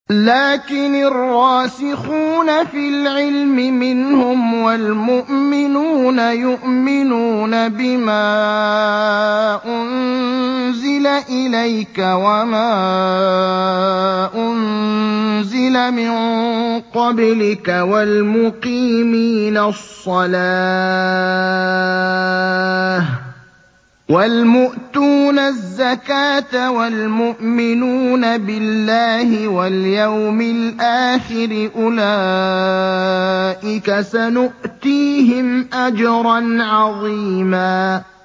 لكن الراسخون في العلم منهم والمؤمنون يؤمنون بما أنزل إليك وما أنزل من قبلك والمؤتون الزكاة والمؤمنون بالله واليوم الآخر أولئك سنؤتيهم أجرا عظيما